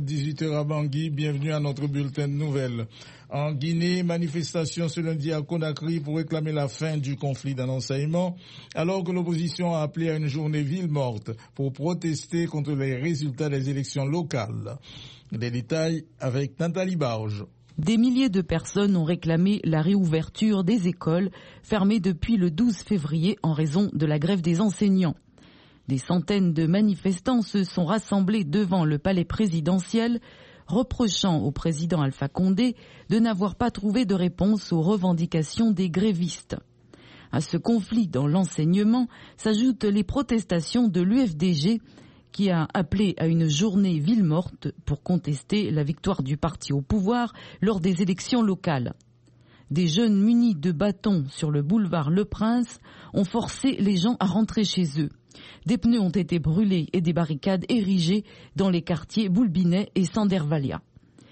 18h à Bangui. Bienvenue à notre bulletin de nouvelles. En Guinée, manifestation ce lundi à Conakry pour réclamer la fin du conflit dans l'enseignement, alors que l'opposition a appelé à une journée ville morte pour protester contre les résultats des élections locales. Les détails avec Nathalie Barge. Des milliers de personnes ont réclamé la réouverture des écoles fermées depuis le 12 février en raison de la grève des enseignants. Des centaines de manifestants se sont rassemblés devant le palais présidentiel, reprochant au président Alpha Condé de n'avoir pas trouvé de réponse aux revendications des grévistes. À ce conflit dans l'enseignement s'ajoutent les protestations de l'UFDG qui a appelé à une journée ville morte pour contester la victoire du parti au pouvoir lors des élections locales. Des jeunes munis de bâtons sur le boulevard Le Prince ont forcé les gens à rentrer chez eux. Des pneus ont été brûlés et des barricades érigées dans les quartiers Boulbinet et Sandervalia.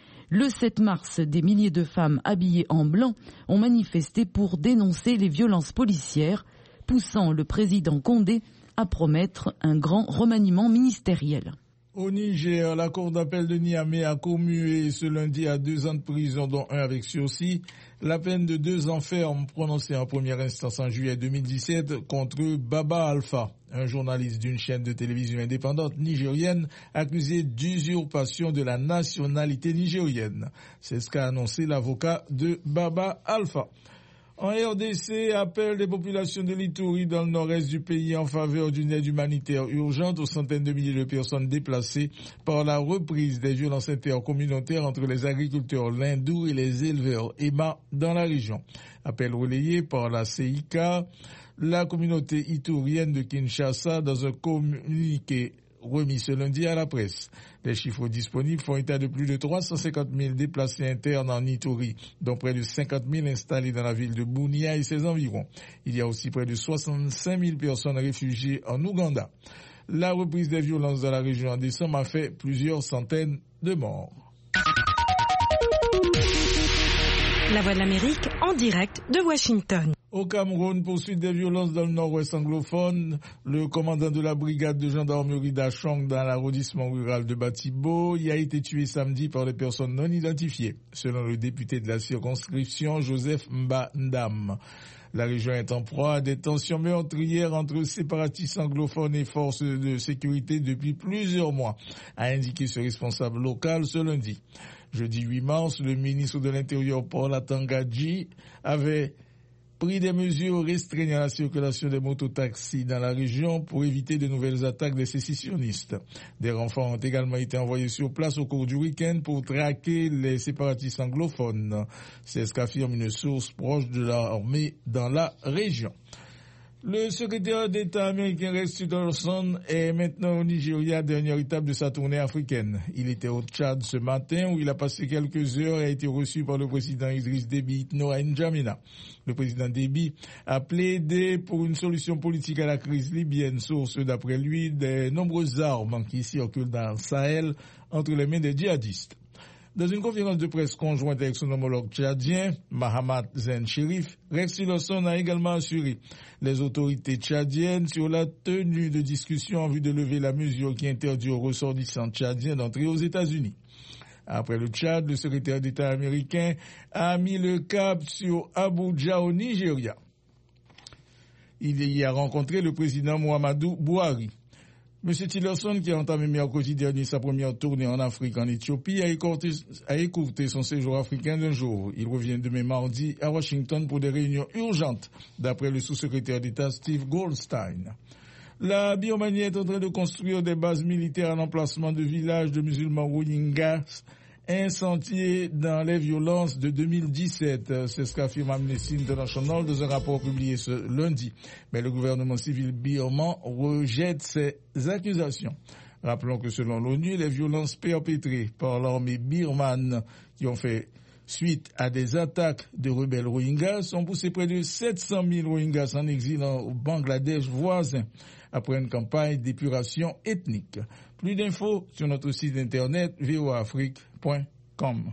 Le 7 mars, des milliers de femmes habillées en blanc ont manifesté pour dénoncer les violences policières, poussant le président Condé à promettre un grand remaniement ministériel. Au Niger, la cour d'appel de Niamey a commué ce lundi à 2 ans de prison, dont un avec sursis, la peine de 2 ans ferme prononcée en première instance en juillet 2017 contre Baba Alpha, un journaliste d'une chaîne de télévision indépendante nigérienne accusé d'usurpation de la nationalité nigérienne. C'est ce qu'a annoncé l'avocat de Baba Alpha. En RDC, appel des populations de l'Ituri dans le nord-est du pays en faveur d'une aide humanitaire urgente aux centaines de milliers de personnes déplacées par la reprise des violences intercommunautaires entre les agriculteurs lindous et les éleveurs EMA dans la région. Appel relayé par la CIK, la communauté itourienne de Kinshasa dans un communiqué remis ce lundi à la presse. Les chiffres disponibles font état de plus de 350 000 déplacés internes en Ituri, dont près de 50 000 installés dans la ville de Bunia et ses environs. Il y a aussi près de 65 000 personnes réfugiées en Ouganda. La reprise des violences dans la région en décembre a fait plusieurs centaines de morts. La Voix de l'Amérique en direct de Washington. Au Cameroun, poursuite des violences dans le nord-ouest anglophone. Le commandant de la brigade de gendarmerie d'Achong dans l'arrondissement rural de Batibo y a été tué samedi par des personnes non identifiées, selon le député de la circonscription, Joseph Mbandam. La région est en proie à des tensions meurtrières entre séparatistes anglophones et forces de sécurité depuis plusieurs mois, a indiqué ce responsable local ce lundi. Jeudi 8 mars, le ministre de l'Intérieur, Paul Atangadji, avait pris des mesures restreignant la circulation des mototaxis dans la région pour éviter de nouvelles attaques des sécessionnistes. Des renforts ont également été envoyés sur place au cours du week-end pour traquer les séparatistes anglophones. C'est ce qu'affirme une source proche de l'armée dans la région. Le secrétaire d'État américain Rex Tillerson est maintenant au Nigeria, dernière étape de sa tournée africaine. Il était au Tchad ce matin où il a passé quelques heures et a été reçu par le président Idriss Déby Itno à N'Djamena. Le président Déby a plaidé pour une solution politique à la crise libyenne, source d'après lui des nombreuses armes qui circulent dans le Sahel entre les mains des djihadistes. Dans une conférence de presse conjointe avec son homologue tchadien, Mahamat Zen Chérif, Rex Tillerson a également assuré les autorités tchadiennes sur la tenue de discussions en vue de lever la mesure qui interdit aux ressortissants tchadiens d'entrer aux États-Unis. Après le Tchad, le secrétaire d'État américain a mis le cap sur Abuja au Nigeria. Il y a rencontré le président Muhammadu Buhari. M. Tillerson, qui a entamé mercredi dernier sa première tournée en Afrique en Éthiopie, a écourté son séjour africain d'un jour. Il revient demain mardi à Washington pour des réunions urgentes, d'après le sous-secrétaire d'État Steve Goldstein. La Birmanie est en train de construire des bases militaires à l'emplacement de villages de musulmans Rohingyas incendiés dans les violences de 2017. C'est ce qu'affirme Amnesty International dans un rapport publié ce lundi. Mais le gouvernement civil birman rejette ces accusations. Rappelons que selon l'ONU, les violences perpétrées par l'armée birmane qui ont fait suite à des attaques de rebelles Rohingyas ont poussé près de 700 000 Rohingyas en exil au Bangladesh voisin après une campagne d'épuration ethnique. Plus d'infos sur notre site internet voaafrique.com.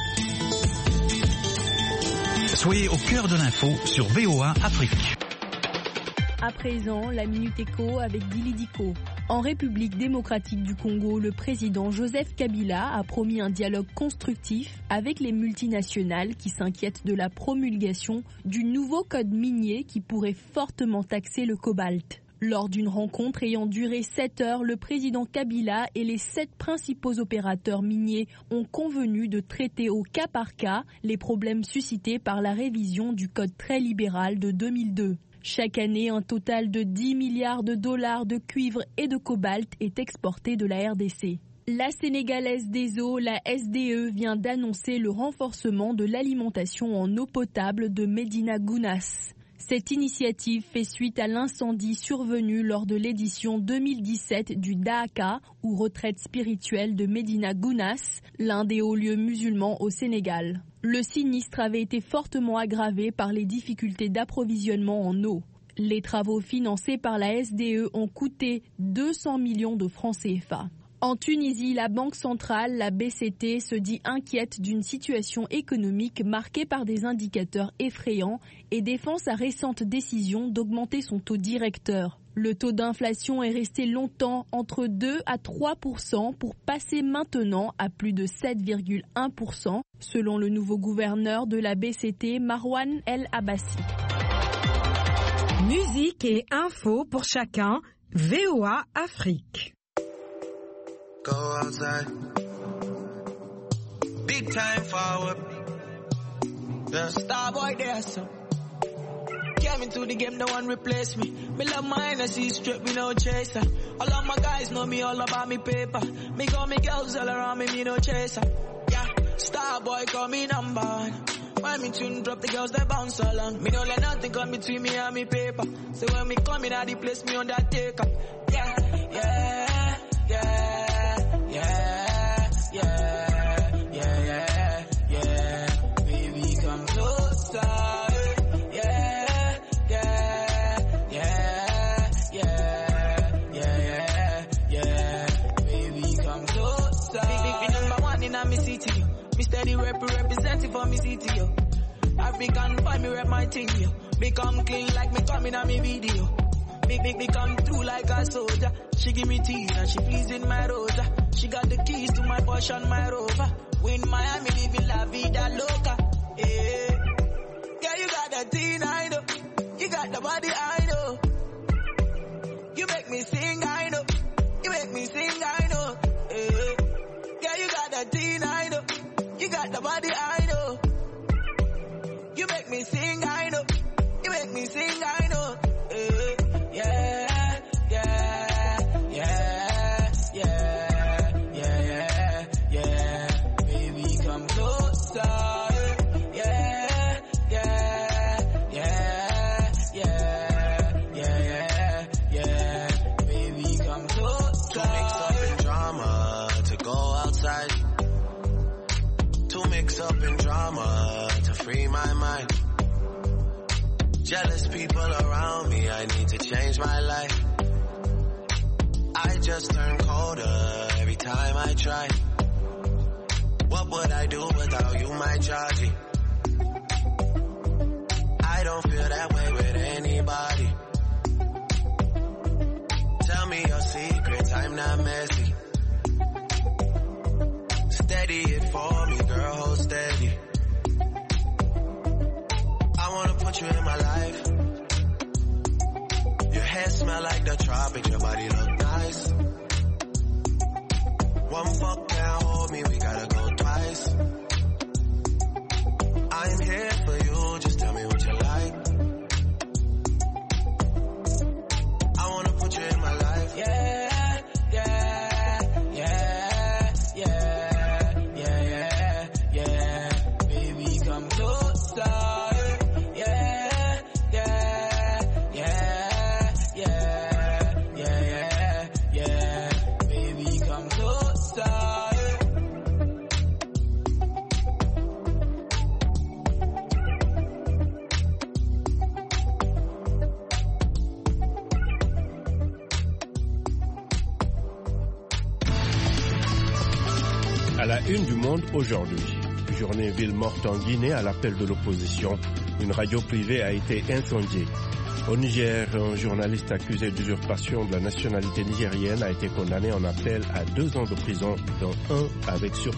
Soyez au cœur de l'info sur VOA Afrique. À présent, la Minute Éco avec Dili Diko. En République démocratique du Congo, le président Joseph Kabila a promis un dialogue constructif avec les multinationales qui s'inquiètent de la promulgation du nouveau code minier qui pourrait fortement taxer le cobalt. Lors d'une rencontre ayant duré 7 heures, le président Kabila et les 7 principaux opérateurs miniers ont convenu de traiter au cas par cas les problèmes suscités par la révision du code très libéral de 2002. Chaque année, un total de 10 milliards de dollars de cuivre et de cobalt est exporté de la RDC. La Sénégalaise des eaux, la SDE, vient d'annoncer le renforcement de l'alimentation en eau potable de Médina Gounass. Cette initiative fait suite à l'incendie survenu lors de l'édition 2017 du Daaka, ou retraite spirituelle de Médina Gounass, l'un des hauts lieux musulmans au Sénégal. Le sinistre avait été fortement aggravé par les difficultés d'approvisionnement en eau. Les travaux financés par la SDE ont coûté 200 millions de francs CFA. En Tunisie, la Banque centrale, la BCT, se dit inquiète d'une situation économique marquée par des indicateurs effrayants et défend sa récente décision d'augmenter son taux directeur. Le taux d'inflation est resté longtemps entre 2 à 3% pour passer maintenant à plus de 7,1%, selon le nouveau gouverneur de la BCT, Marwan El Abbassi. Musique et info pour chacun, VOA Afrique. Go outside. Big time forward. The star boy there, so. Came into the game, no one replace me. Me love my energy, straight, me no chaser. All of my guys know me all about me paper. Me got me girls all around me, me no chaser. Yeah, star boy call me number one. When me tune drop, the girls they bounce along. Me don't let nothing come between me and me paper. So when me come in, I the place me on that take up. Yeah, yeah, yeah. Yeah, yeah, yeah, yeah, yeah. Baby, come closer. Yeah, yeah, yeah, yeah, yeah, yeah. Baby, come closer. Big number one in my city. Me steady representing for me city, yo. African find me rep my thing, yo. Become clean like me coming on me video. Me come through like a soldier. She give me tea and she pleasing my rosa. She got the keys to my Porsche and my Rover. We in Miami living la vida loca. Yeah, yeah, you got the teen, I know. You got the body, I know. You make me sing, I know. You make me sing, I know. Yeah, yeah, you got the teen, I know. You got the body, I know. You make me sing, I know. You make me sing, I know. Yeah, yeah, yeah, yeah, yeah, yeah, baby, come closer. Yeah, yeah, yeah, yeah, yeah, yeah, baby, come closer. Too mixed up in drama to go outside. Too mixed up in drama to free my mind. Jealous people around me, I need to change my life. I just turn colder every time I try. What would I do without you, my Georgie? I don't feel that way with anybody. Tell me your secrets, I'm not messy. Steady it for me, girl, hold steady. I wanna put you in my life. Your hair smell like the tropics, your body look nice. One fuck can't hold me, we gotta go twice. I'm here for you, just tell me what you like. I wanna put you in my life. Yeah, yeah, yeah, yeah, yeah, yeah, baby, come closer. À la une du Monde aujourd'hui, journée ville morte en Guinée à l'appel de l'opposition. Une radio privée a été incendiée. Au Niger, un journaliste accusé d'usurpation de la nationalité nigérienne a été condamné en appel à 2 ans de prison, dont 1 avec sursis.